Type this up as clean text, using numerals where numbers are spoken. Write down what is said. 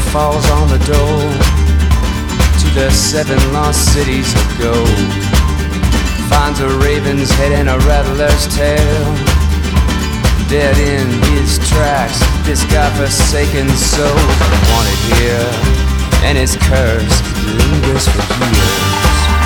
falls on the door to the 7 lost cities of gold. Finds a raven's head and a rattler's tail, dead in his tracks, this godforsaken soul. Wanted here, and his curse lingers for years.